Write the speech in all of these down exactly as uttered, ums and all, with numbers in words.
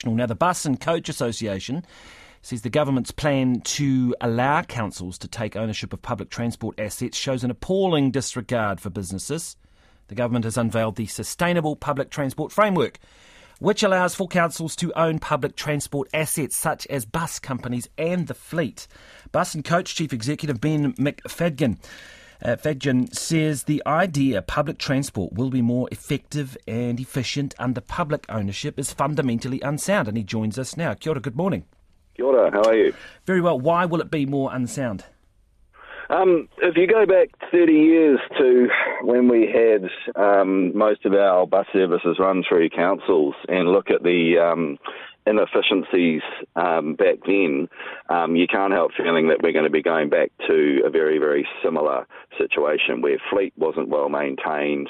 Well, now, the Bus and Coach Association says the government's plan to allow councils to take ownership of public transport assets shows an appalling disregard for businesses. The government has unveiled the Sustainable Public Transport Framework, which allows for councils to own public transport assets such as bus companies and the fleet. Bus and Coach Chief Executive Ben McFadgen uh, Fadgen says the idea public transport will be more effective and efficient under public ownership is fundamentally unsound, and he joins us now. Kia ora, good morning. Kia ora, how are you? Very well. Why will it be more unsound? Um, if you go back thirty years to when we had um, most of our bus services run through councils and look at the um, inefficiencies um, back then, um, you can't help feeling that we're going to be going back to a very, very similar situation where fleet wasn't well maintained.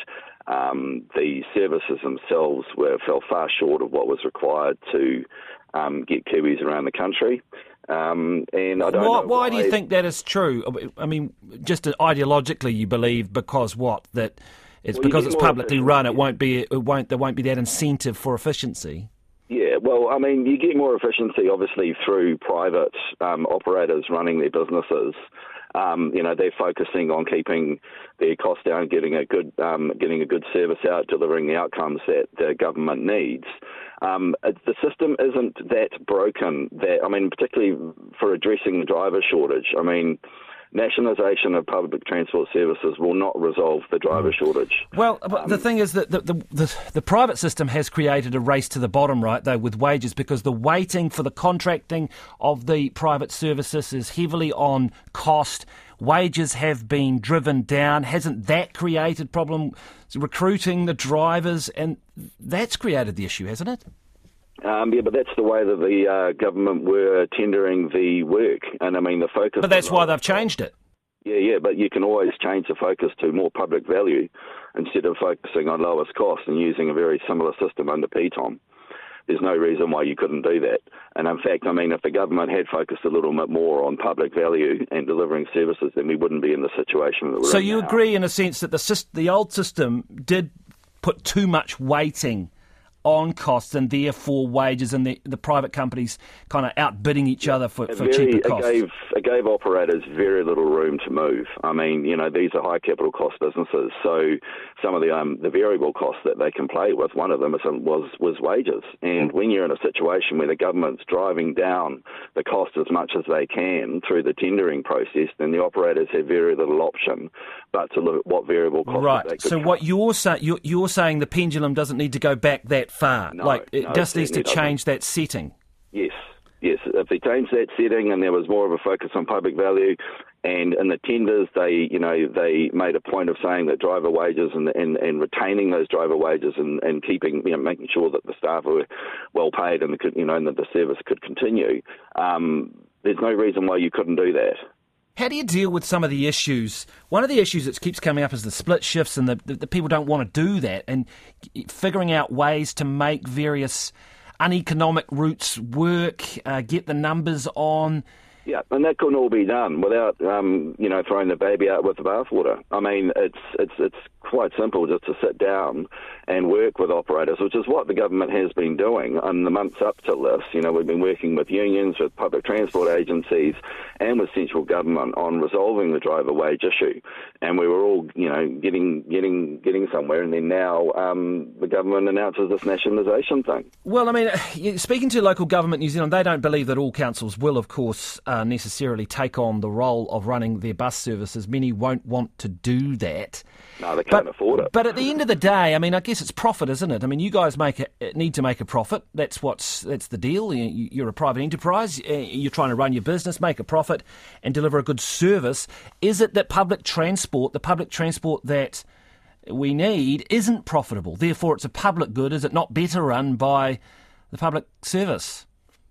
Um, the services themselves were fell far short of what was required to um, get Kiwis around the country. Um, and I don't why, know why why do you think that is true? I mean, just ideologically, you believe because what that it's well, because it's publicly run. It yeah. won't be. It won't. There won't be that incentive for efficiency. Yeah, well, I mean, you get more efficiency obviously through private um, operators running their businesses. Um, you know, they're focusing on keeping their costs down, getting a good, um, getting a good service out, delivering the outcomes that the government needs. Um, the system isn't that broken. That I mean, particularly for addressing the driver shortage. I mean, nationalisation of public transport services will not resolve the driver shortage. Well, but um, the thing is that the, the, the, the private system has created a race to the bottom, right, though, with wages, because the weighting for the contracting of the private services is heavily on cost. Wages have been driven down. Hasn't that created problem recruiting the drivers? And that's created the issue, hasn't it? Um, yeah, but that's the way that the uh, government were tendering the work. And I mean, the focus... But that's why they've changed it. Yeah, yeah, but you can always change the focus to more public value instead of focusing on lowest cost and using a very similar system under P TOM. There's no reason why you couldn't do that. And in fact, I mean, if the government had focused a little bit more on public value and delivering services, then we wouldn't be in the situation that we're in now. So you agree in a sense that the the old system did put too much weighting on costs and therefore wages, and the, the private companies kind of outbidding each other for, for very, cheaper costs? It gave, it gave operators very little room to move. I mean, you know, these are high capital cost businesses, so some of the um, the variable costs that they can play with, one of them is, was, was wages. And when you're in a situation where the government's driving down the cost as much as they can through the tendering process, then the operators have very little option but to look at what variable costs right. they could So cut. what you're, say, you're, you're saying the pendulum doesn't need to go back that far. No, like it no, just needs to doesn't. change that setting. Yes, yes. If they changed that setting and there was more of a focus on public value, and in the tenders they, you know, they made a point of saying that driver wages and and, and retaining those driver wages and, and keeping, you know, making sure that the staff were well paid and the, you know, and that the service could continue. Um, there's no reason why you couldn't do that. How do you deal with some of the issues? One of the issues that keeps coming up is the split shifts, and the, the, the people don't want to do that, and figuring out ways to make various uneconomic routes work, uh, get the numbers on. Yeah, and that couldn't all be done without, um, you know, throwing the baby out with the bathwater. I mean, it's it's it's quite simple just to sit down and work with operators, which is what the government has been doing in the months up to this. You know, we've been working with unions, with public transport agencies, and with central government on resolving the driver wage issue. And we were all, you know, getting getting getting somewhere. And then now um, the government announces this nationalisation thing. Well, I mean, speaking to local government New Zealand, they don't believe that all councils will, of course, uh, necessarily take on the role of running their bus services. Many won't want to do that. No, they can't but, afford it. But at the end of the day, I mean, I guess it's profit, isn't it? I mean, you guys make a, need to make a profit. That's what's that's the deal. You, you're a private enterprise. You're trying to run your business, make a profit, and deliver a good service. Is it that public transport, the public transport that we need, isn't profitable? Therefore, it's a public good. Is it not better run by the public service?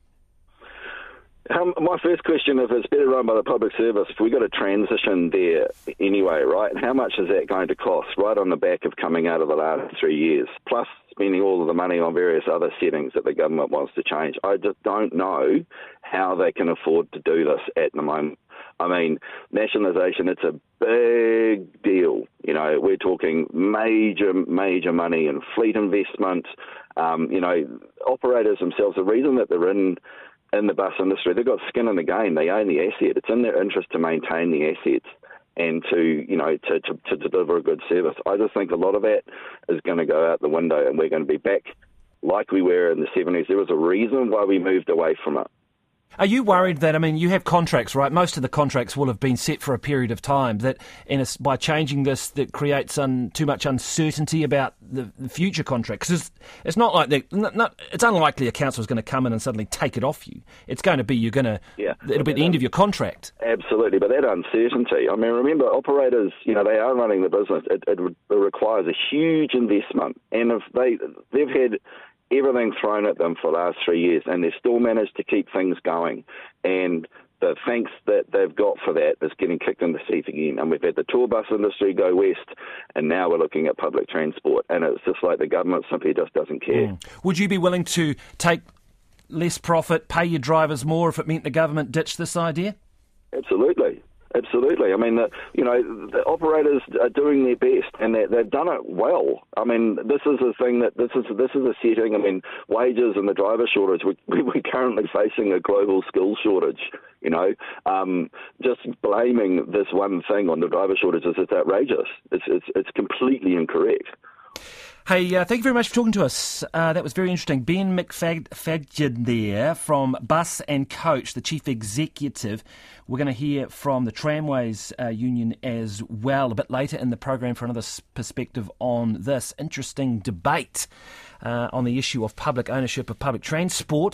Um, my first question, if it's better run by the public service, if we've got a transition there anyway, right, how much is that going to cost right on the back of coming out of the last three years, plus spending all of the money on various other settings that the government wants to change? I just don't know how they can afford to do this at the moment. I mean, nationalisation, it's a big deal. You know, we're talking major, major money and fleet investment. Um, you know, operators themselves, the reason that they're in in the bus industry, they've got skin in the game. They own the asset. It's in their interest to maintain the assets and to, you know, to, to, to deliver a good service. I just think a lot of that is going to go out the window, and we're going to be back like we were in the seventies. There was a reason why we moved away from it. Are you worried that, I mean, you have contracts, right? Most of the contracts will have been set for a period of time, that in a, by changing this, that creates un, too much uncertainty about the, the future contracts? Because it's, it's not like, they, not, not, it's unlikely a council is going to come in and suddenly take it off you. It's going to be, you're going to, yeah. it'll be at the end of your contract. Absolutely, but that uncertainty, I mean, remember, operators, you know, they are running the business. It, it, it requires a huge investment, and if they, they've had everything thrown at them for the last three years, and they've still managed to keep things going. And the thanks that they've got for that is getting kicked in the teeth again. And we've had the tour bus industry go west, and now we're looking at public transport. And it's just like the government simply just doesn't care. Mm. Would you be willing to take less profit, pay your drivers more if it meant the government ditched this idea? Absolutely. Absolutely. I mean, the, you know, the operators are doing their best, and they, they've done it well. I mean, this is a thing that this is this is a setting. I mean, wages and the driver shortage. We, we're currently facing a global skills shortage. You know, um, just blaming this one thing on the driver shortage is it's outrageous. It's it's it's completely incorrect. Hey, uh, thank you very much for talking to us. Uh, that was very interesting. Ben McFadyen there from Bus and Coach, the Chief Executive. We're going to hear from the Tramways uh, Union as well a bit later in the program for another perspective on this interesting debate uh, on the issue of public ownership of public transport.